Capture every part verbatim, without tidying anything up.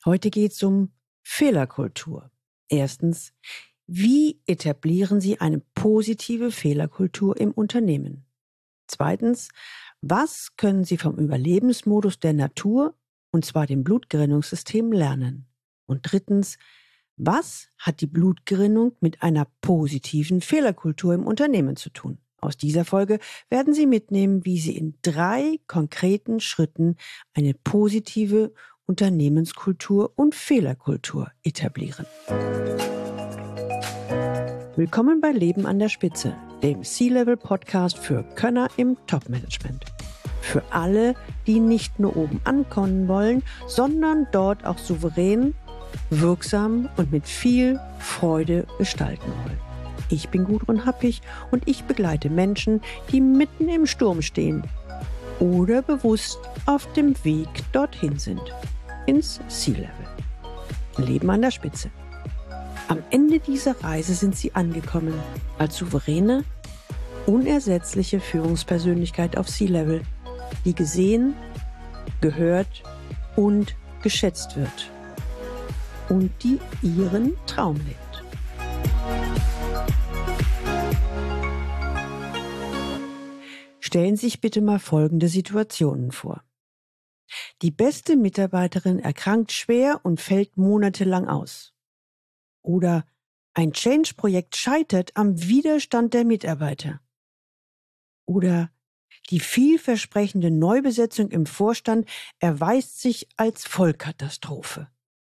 Heute geht es um Fehlerkultur. Erstens, wie etablieren Sie eine positive Fehlerkultur im Unternehmen? Zweitens, was können Sie vom Überlebensmodus der Natur, und zwar dem Blutgerinnungssystem, lernen? Und drittens, was hat die Blutgerinnung mit einer positiven Fehlerkultur im Unternehmen zu tun? Aus dieser Folge werden Sie mitnehmen, wie Sie in drei konkreten Schritten eine positive Unternehmenskultur und Fehlerkultur etablieren. Willkommen bei Leben an der Spitze, dem C-Level-Podcast für Könner im Top-Management. Für alle, die nicht nur oben ankommen wollen, sondern dort auch souverän, wirksam und mit viel Freude gestalten wollen. Ich bin Gudrun Happig und ich begleite Menschen, die mitten im Sturm stehen oder bewusst auf dem Weg dorthin sind, ins C-Level. Leben an der Spitze. Am Ende dieser Reise sind sie angekommen, als souveräne, unersetzliche Führungspersönlichkeit auf C-Level, die gesehen, gehört und geschätzt wird und die ihren Traum lebt. Stellen Sie sich bitte mal folgende Situationen vor. Die beste Mitarbeiterin erkrankt schwer und fällt monatelang aus. Oder ein Change-Projekt scheitert am Widerstand der Mitarbeiter. Oder die vielversprechende Neubesetzung im Vorstand erweist sich als Vollkatastrophe.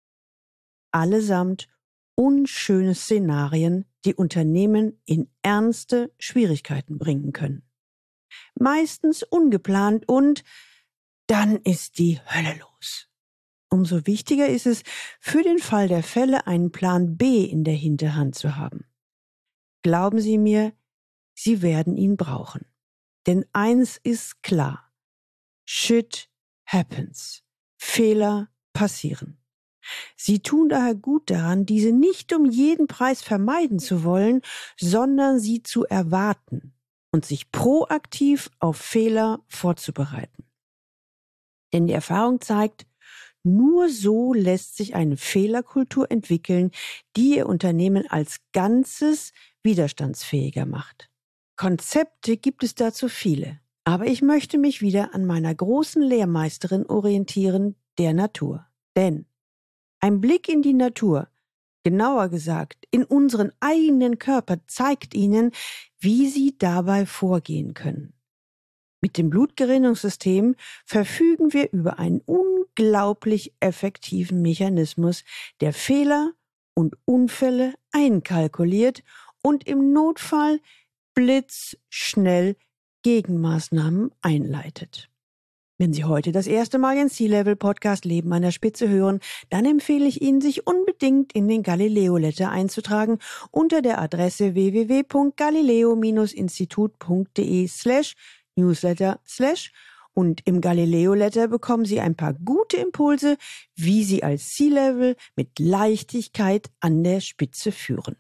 Allesamt unschöne Szenarien, die Unternehmen in ernste Schwierigkeiten bringen können. Meistens ungeplant und dann ist die Hölle los. Umso wichtiger ist es, für den Fall der Fälle einen Plan B in der Hinterhand zu haben. Glauben Sie mir, Sie werden ihn brauchen. Denn eins ist klar: Shit happens. Fehler passieren. Sie tun daher gut daran, diese nicht um jeden Preis vermeiden zu wollen, sondern sie zu erwarten und sich proaktiv auf Fehler vorzubereiten. Denn die Erfahrung zeigt, nur so lässt sich eine Fehlerkultur entwickeln, die Ihr Unternehmen als Ganzes widerstandsfähiger macht. Konzepte gibt es dazu viele, aber ich möchte mich wieder an meiner großen Lehrmeisterin orientieren, der Natur. Denn ein Blick in die Natur, genauer gesagt in unseren eigenen Körper, zeigt Ihnen, wie Sie dabei vorgehen können. Mit dem Blutgerinnungssystem verfügen wir über einen unglaublich effektiven Mechanismus, der Fehler und Unfälle einkalkuliert und im Notfall blitzschnell Gegenmaßnahmen einleitet. Wenn Sie heute das erste Mal den C-Level-Podcast Leben an der Spitze hören, dann empfehle ich Ihnen, sich unbedingt in den Galileo-Letter einzutragen unter der Adresse w w w punkt galileo Bindestrich institut punkt de slash newsletter slash und im Galileo-Letter bekommen Sie ein paar gute Impulse, wie Sie als C-Level mit Leichtigkeit an der Spitze führen.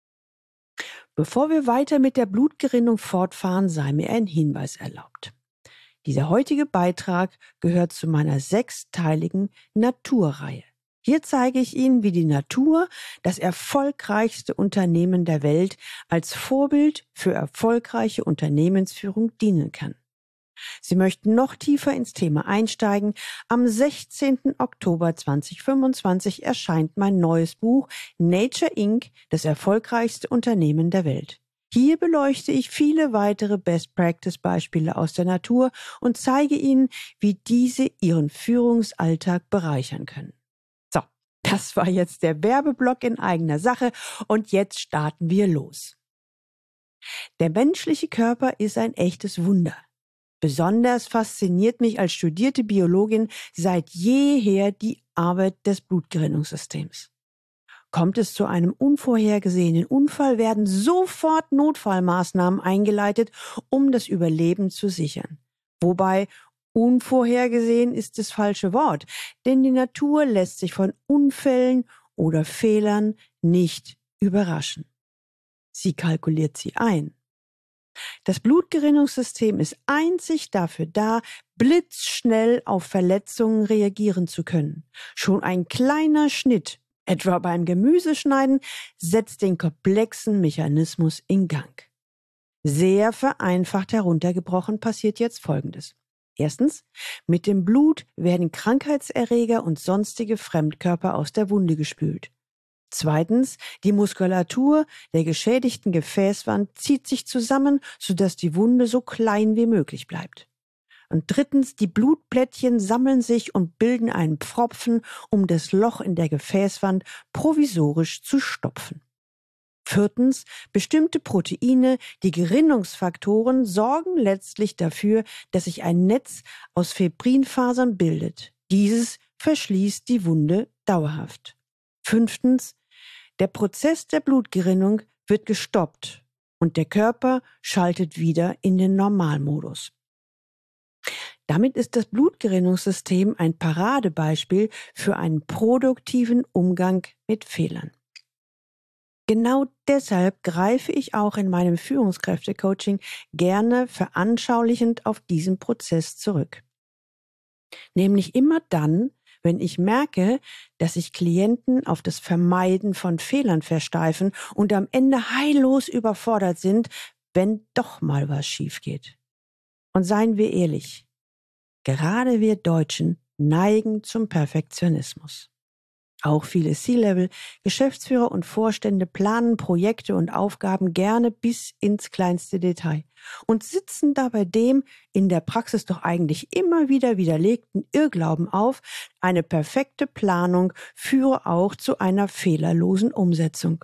Bevor wir weiter mit der Blutgerinnung fortfahren, sei mir ein Hinweis erlaubt. Dieser heutige Beitrag gehört zu meiner sechsteiligen Naturreihe. Hier zeige ich Ihnen, wie die Natur, das erfolgreichste Unternehmen der Welt, als Vorbild für erfolgreiche Unternehmensführung dienen kann. Sie möchten noch tiefer ins Thema einsteigen? Am sechzehnten Oktober zweitausendfünfundzwanzig erscheint mein neues Buch Nature Incorporated, das erfolgreichste Unternehmen der Welt. Hier beleuchte ich viele weitere Best-Practice-Beispiele aus der Natur und zeige Ihnen, wie diese Ihren Führungsalltag bereichern können. So, das war jetzt der Werbeblock in eigener Sache und jetzt starten wir los. Der menschliche Körper ist ein echtes Wunder. Besonders fasziniert mich als studierte Biologin seit jeher die Arbeit des Blutgerinnungssystems. Kommt es zu einem unvorhergesehenen Unfall, werden sofort Notfallmaßnahmen eingeleitet, um das Überleben zu sichern. Wobei unvorhergesehen ist das falsche Wort, denn die Natur lässt sich von Unfällen oder Fehlern nicht überraschen. Sie kalkuliert sie ein. Das Blutgerinnungssystem ist einzig dafür da, blitzschnell auf Verletzungen reagieren zu können. Schon ein kleiner Schnitt, etwa beim Gemüseschneiden, setzt den komplexen Mechanismus in Gang. Sehr vereinfacht heruntergebrochen passiert jetzt Folgendes. Erstens, mit dem Blut werden Krankheitserreger und sonstige Fremdkörper aus der Wunde gespült. Zweitens, die Muskulatur der geschädigten Gefäßwand zieht sich zusammen, sodass die Wunde so klein wie möglich bleibt. Und drittens, die Blutplättchen sammeln sich und bilden einen Pfropfen, um das Loch in der Gefäßwand provisorisch zu stopfen. Viertens, bestimmte Proteine, die Gerinnungsfaktoren, sorgen letztlich dafür, dass sich ein Netz aus Fibrinfasern bildet. Dieses verschließt die Wunde dauerhaft. Fünftens, der Prozess der Blutgerinnung wird gestoppt und der Körper schaltet wieder in den Normalmodus. Damit ist das Blutgerinnungssystem ein Paradebeispiel für einen produktiven Umgang mit Fehlern. Genau deshalb greife ich auch in meinem Führungskräftecoaching gerne veranschaulichend auf diesen Prozess zurück. Nämlich immer dann, wenn ich merke, dass sich Klienten auf das Vermeiden von Fehlern versteifen und am Ende heillos überfordert sind, wenn doch mal was schief geht. Und seien wir ehrlich, gerade wir Deutschen neigen zum Perfektionismus. Auch viele C-Level, Geschäftsführer und Vorstände planen Projekte und Aufgaben gerne bis ins kleinste Detail und sitzen dabei dem in der Praxis doch eigentlich immer wieder widerlegten Irrglauben auf, eine perfekte Planung führe auch zu einer fehlerlosen Umsetzung.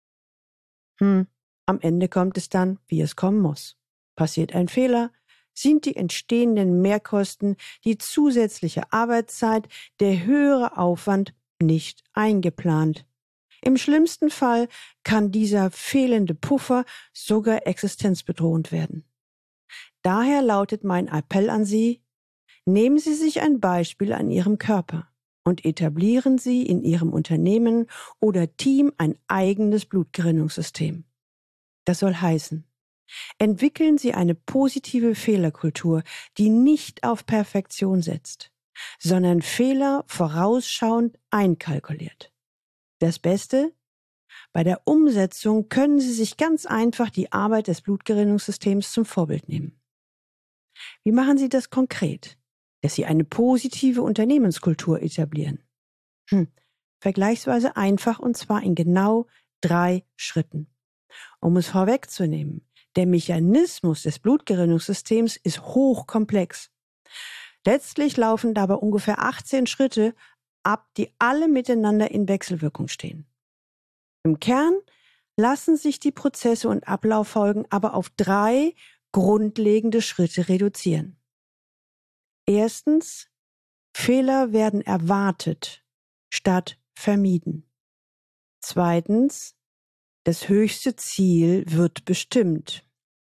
Hm, am Ende kommt es dann, wie es kommen muss. Passiert ein Fehler, sind die entstehenden Mehrkosten, die zusätzliche Arbeitszeit, der höhere Aufwand nicht eingeplant. Im schlimmsten Fall kann dieser fehlende Puffer sogar existenzbedrohend werden. Daher lautet mein Appell an Sie, nehmen Sie sich ein Beispiel an Ihrem Körper und etablieren Sie in Ihrem Unternehmen oder Team ein eigenes Blutgerinnungssystem. Das soll heißen, entwickeln Sie eine positive Fehlerkultur, die nicht auf Perfektion setzt, sondern Fehler vorausschauend einkalkuliert. Das Beste? Bei der Umsetzung können Sie sich ganz einfach die Arbeit des Blutgerinnungssystems zum Vorbild nehmen. Wie machen Sie das konkret? Dass Sie eine positive Unternehmenskultur etablieren. Hm, vergleichsweise einfach und zwar in genau drei Schritten. Um es vorwegzunehmen, der Mechanismus des Blutgerinnungssystems ist hochkomplex. Letztlich laufen dabei ungefähr achtzehn Schritte ab, die alle miteinander in Wechselwirkung stehen. Im Kern lassen sich die Prozesse und Ablauffolgen aber auf drei grundlegende Schritte reduzieren. Erstens, Fehler werden erwartet statt vermieden. Zweitens, das höchste Ziel wird bestimmt.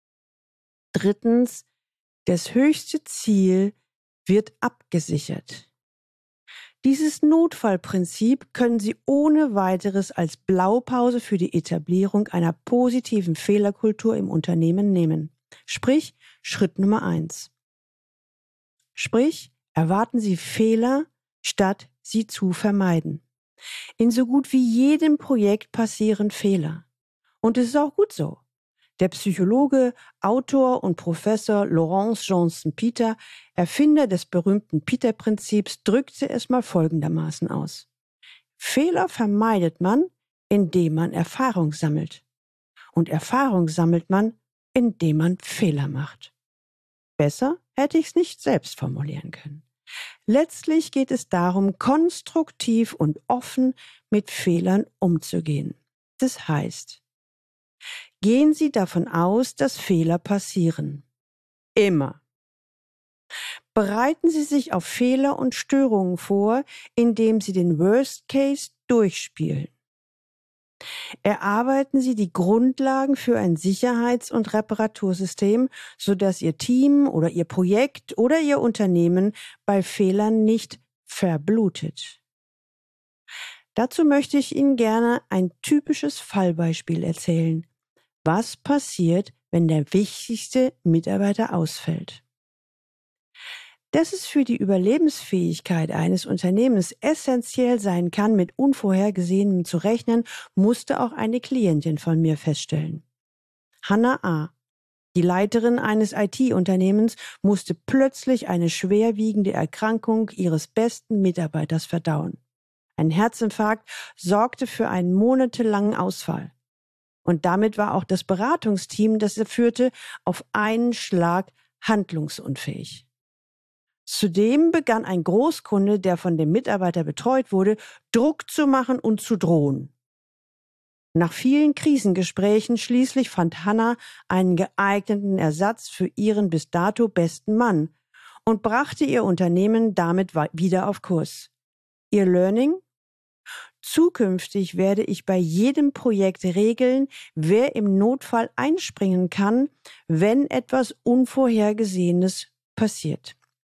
Drittens, das höchste Ziel wird abgesichert. Dieses Notfallprinzip können Sie ohne weiteres als Blaupause für die Etablierung einer positiven Fehlerkultur im Unternehmen nehmen. Sprich, Schritt Nummer eins. Sprich, erwarten Sie Fehler, statt sie zu vermeiden. In so gut wie jedem Projekt passieren Fehler. Und es ist auch gut so. Der Psychologe, Autor und Professor Lawrence Johnson Peter, Erfinder des berühmten Peter-Prinzips, drückte es mal folgendermaßen aus. Fehler vermeidet man, indem man Erfahrung sammelt. Und Erfahrung sammelt man, indem man Fehler macht. Besser hätte ich es nicht selbst formulieren können. Letztlich geht es darum, konstruktiv und offen mit Fehlern umzugehen. Das heißt, gehen Sie davon aus, dass Fehler passieren. Immer. Bereiten Sie sich auf Fehler und Störungen vor, indem Sie den Worst Case durchspielen. Erarbeiten Sie die Grundlagen für ein Sicherheits- und Reparatursystem, sodass Ihr Team oder Ihr Projekt oder Ihr Unternehmen bei Fehlern nicht verblutet. Dazu möchte ich Ihnen gerne ein typisches Fallbeispiel erzählen. Was passiert, wenn der wichtigste Mitarbeiter ausfällt? Dass es für die Überlebensfähigkeit eines Unternehmens essentiell sein kann, mit Unvorhergesehenem zu rechnen, musste auch eine Klientin von mir feststellen. Hannah A., die Leiterin eines I T-Unternehmens, musste plötzlich eine schwerwiegende Erkrankung ihres besten Mitarbeiters verdauen. Ein Herzinfarkt sorgte für einen monatelangen Ausfall. Und damit war auch das Beratungsteam, das er führte, auf einen Schlag handlungsunfähig. Zudem begann ein Großkunde, der von dem Mitarbeiter betreut wurde, Druck zu machen und zu drohen. Nach vielen Krisengesprächen schließlich fand Hannah einen geeigneten Ersatz für ihren bis dato besten Mann und brachte ihr Unternehmen damit wieder auf Kurs. Ihr Learning? Zukünftig werde ich bei jedem Projekt regeln, wer im Notfall einspringen kann, wenn etwas Unvorhergesehenes passiert.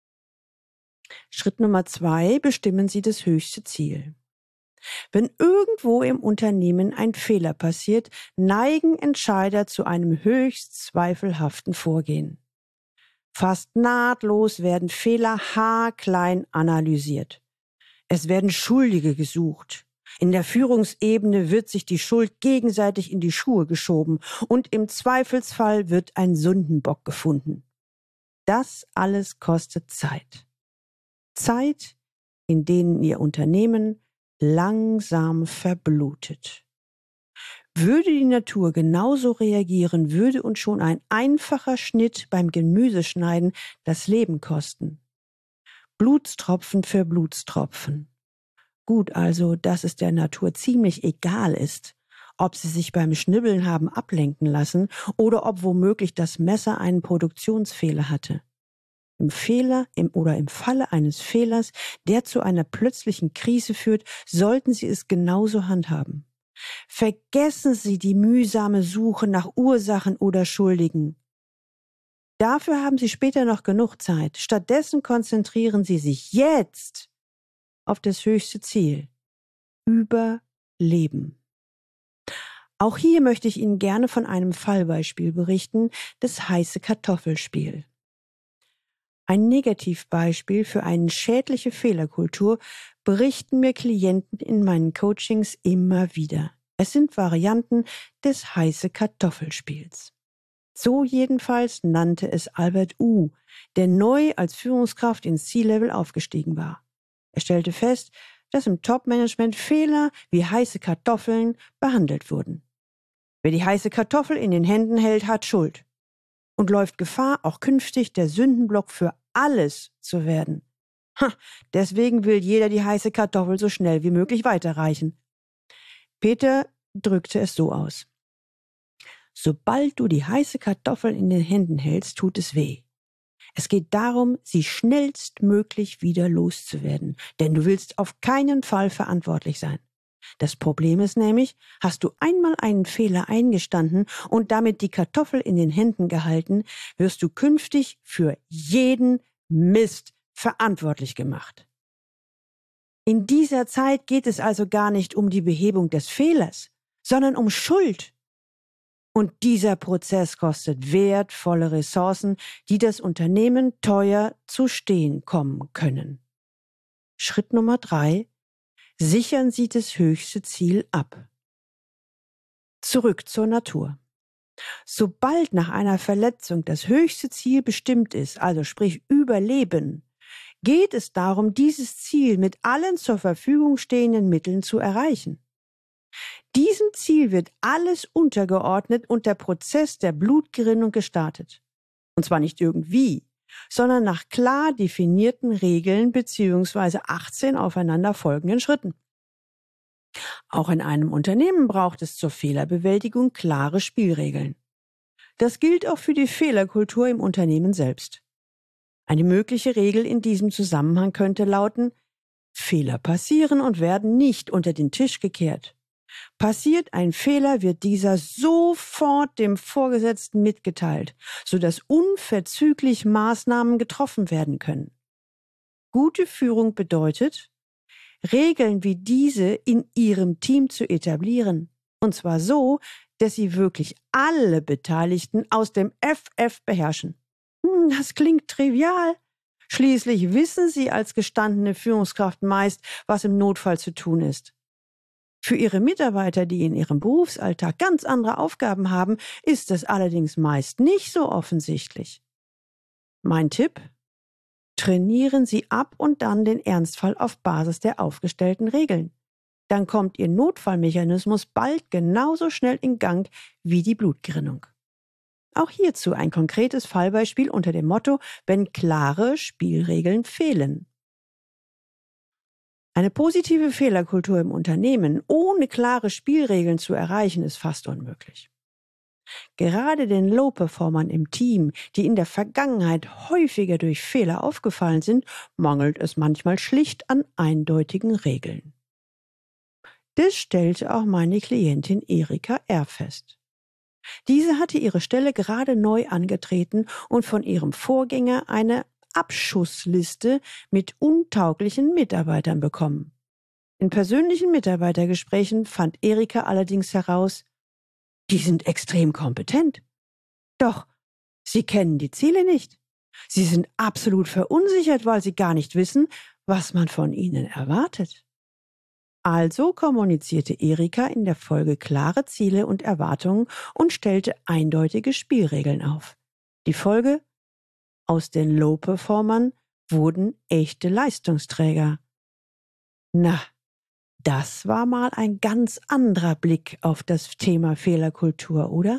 Schritt Nummer zwei, bestimmen Sie das höchste Ziel. Wenn irgendwo im Unternehmen ein Fehler passiert, neigen Entscheider zu einem höchst zweifelhaften Vorgehen. Fast nahtlos werden Fehler haarklein analysiert. Es werden Schuldige gesucht. In der Führungsebene wird sich die Schuld gegenseitig in die Schuhe geschoben und im Zweifelsfall wird ein Sündenbock gefunden. Das alles kostet Zeit. Zeit, in denen Ihr Unternehmen langsam verblutet. Würde die Natur genauso reagieren, würde uns schon ein einfacher Schnitt beim Gemüseschneiden das Leben kosten. Blutstropfen für Blutstropfen. Gut also, dass es der Natur ziemlich egal ist, ob sie sich beim Schnibbeln haben ablenken lassen oder ob womöglich das Messer einen Produktionsfehler hatte. Im Fehler im, oder im Falle eines Fehlers, der zu einer plötzlichen Krise führt, sollten Sie es genauso handhaben. Vergessen Sie die mühsame Suche nach Ursachen oder Schuldigen. Dafür haben Sie später noch genug Zeit. Stattdessen konzentrieren Sie sich jetzt auf das höchste Ziel. Überleben. Auch hier möchte ich Ihnen gerne von einem Fallbeispiel berichten, das heiße Kartoffelspiel. Ein Negativbeispiel für eine schädliche Fehlerkultur berichten mir Klienten in meinen Coachings immer wieder. Es sind Varianten des heiße Kartoffelspiels. So jedenfalls nannte es Albert U., der neu als Führungskraft ins C-Level aufgestiegen war. Er stellte fest, dass im Top-Management Fehler wie heiße Kartoffeln behandelt wurden. Wer die heiße Kartoffel in den Händen hält, hat Schuld und läuft Gefahr, auch künftig der Sündenblock für alles zu werden. Ha, deswegen will jeder die heiße Kartoffel so schnell wie möglich weiterreichen. Peter drückte es so aus. Sobald du die heiße Kartoffel in den Händen hältst, tut es weh. Es geht darum, sie schnellstmöglich wieder loszuwerden, denn du willst auf keinen Fall verantwortlich sein. Das Problem ist nämlich, hast du einmal einen Fehler eingestanden und damit die Kartoffel in den Händen gehalten, wirst du künftig für jeden Mist verantwortlich gemacht. In dieser Zeit geht es also gar nicht um die Behebung des Fehlers, sondern um Schuld. Und dieser Prozess kostet wertvolle Ressourcen, die das Unternehmen teuer zu stehen kommen können. Schritt Nummer drei. Sichern Sie das höchste Ziel ab. Zurück zur Natur. Sobald nach einer Verletzung das höchste Ziel bestimmt ist, also sprich Überleben, geht es darum, dieses Ziel mit allen zur Verfügung stehenden Mitteln zu erreichen. Diesem Ziel wird alles untergeordnet und der Prozess der Blutgerinnung gestartet. Und zwar nicht irgendwie, sondern nach klar definierten Regeln bzw. achtzehn aufeinander folgenden Schritten. Auch in einem Unternehmen braucht es zur Fehlerbewältigung klare Spielregeln. Das gilt auch für die Fehlerkultur im Unternehmen selbst. Eine mögliche Regel in diesem Zusammenhang könnte lauten: Fehler passieren und werden nicht unter den Tisch gekehrt. Passiert ein Fehler, wird dieser sofort dem Vorgesetzten mitgeteilt, sodass unverzüglich Maßnahmen getroffen werden können. Gute Führung bedeutet, Regeln wie diese in Ihrem Team zu etablieren. Und zwar so, dass sie wirklich alle Beteiligten aus dem F F beherrschen. Hm, das klingt trivial, Schließlich wissen Sie als gestandene Führungskraft meist, was im Notfall zu tun ist. Für Ihre Mitarbeiter, die in ihrem Berufsalltag ganz andere Aufgaben haben, ist es allerdings meist nicht so offensichtlich. Mein Tipp? Trainieren Sie ab und dann den Ernstfall auf Basis der aufgestellten Regeln. Dann kommt Ihr Notfallmechanismus bald genauso schnell in Gang wie die Blutgerinnung. Auch hierzu ein konkretes Fallbeispiel unter dem Motto, wenn klare Spielregeln fehlen. Eine positive Fehlerkultur im Unternehmen ohne klare Spielregeln zu erreichen, ist fast unmöglich. Gerade den Low-Performern im Team, die in der Vergangenheit häufiger durch Fehler aufgefallen sind, mangelt es manchmal schlicht an eindeutigen Regeln. Das stellte auch meine Klientin Erika R. fest. Diese hatte ihre Stelle gerade neu angetreten und von ihrem Vorgänger eine Abschussliste mit untauglichen Mitarbeitern bekommen. In persönlichen Mitarbeitergesprächen fand Erika allerdings heraus, die sind extrem kompetent. Doch sie kennen die Ziele nicht. Sie sind absolut verunsichert, weil sie gar nicht wissen, was man von ihnen erwartet. Also kommunizierte Erika in der Folge klare Ziele und Erwartungen und stellte eindeutige Spielregeln auf. Die Folge? Aus den Low-Performern wurden echte Leistungsträger. Na, das war mal ein ganz anderer Blick auf das Thema Fehlerkultur, oder?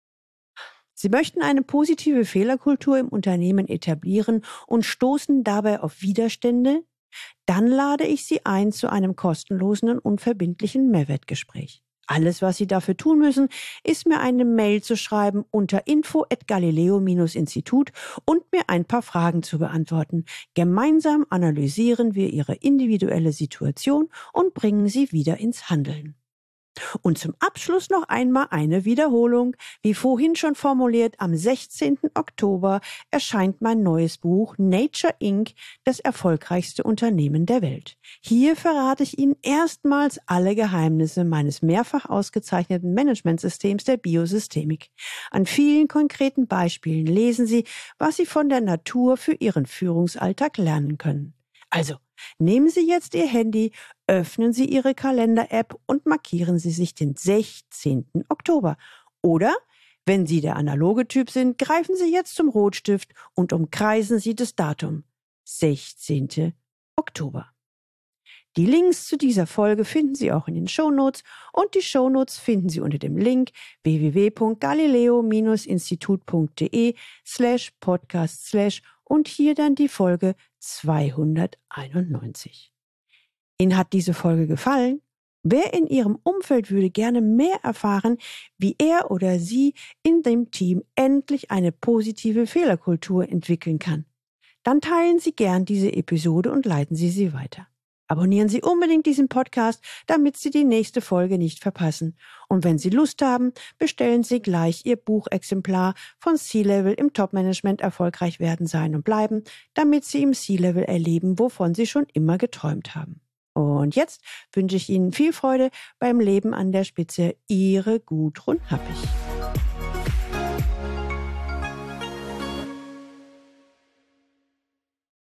Sie möchten eine positive Fehlerkultur im Unternehmen etablieren und stoßen dabei auf Widerstände? Dann lade ich Sie ein zu einem kostenlosen und unverbindlichen Mehrwertgespräch. Alles, was Sie dafür tun müssen, ist mir eine Mail zu schreiben unter info at galileo Bindestrich institut und mir ein paar Fragen zu beantworten. Gemeinsam analysieren wir Ihre individuelle Situation und bringen Sie wieder ins Handeln. Und zum Abschluss noch einmal eine Wiederholung. Wie vorhin schon formuliert, am sechzehnten Oktober erscheint mein neues Buch Nature Incorporated, das erfolgreichste Unternehmen der Welt. Hier verrate ich Ihnen erstmals alle Geheimnisse meines mehrfach ausgezeichneten Managementsystems der Biosystemik. An vielen konkreten Beispielen lesen Sie, was Sie von der Natur für Ihren Führungsalltag lernen können. Also, nehmen Sie jetzt Ihr Handy, öffnen Sie Ihre Kalender-App und markieren Sie sich den sechzehnten Oktober. Oder, wenn Sie der analoge Typ sind, greifen Sie jetzt zum Rotstift und umkreisen Sie das Datum. sechzehnten Oktober. Die Links zu dieser Folge finden Sie auch in den Shownotes und die Shownotes finden Sie unter dem Link w w w punkt galileo Bindestrich institut punkt de slash podcast slash und hier dann die Folge zweihunderteinundneunzig. Ihnen hat diese Folge gefallen? Wer in Ihrem Umfeld würde gerne mehr erfahren, wie er oder sie in dem Team endlich eine positive Fehlerkultur entwickeln kann? Dann teilen Sie gern diese Episode und leiten Sie sie weiter. Abonnieren Sie unbedingt diesen Podcast, damit Sie die nächste Folge nicht verpassen. Und wenn Sie Lust haben, bestellen Sie gleich Ihr Buchexemplar von C-Level im Top-Management erfolgreich werden, sein und bleiben, damit Sie im C-Level erleben, wovon Sie schon immer geträumt haben. Und jetzt wünsche ich Ihnen viel Freude beim Leben an der Spitze. Ihre Gudrun Happig.